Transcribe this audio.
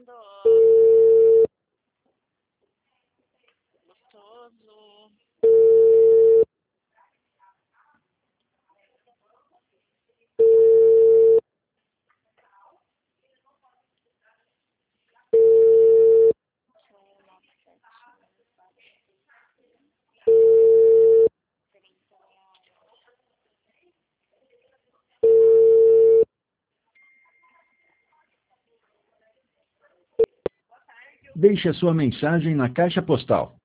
gravando. Gostoso. Deixe a sua mensagem na caixa postal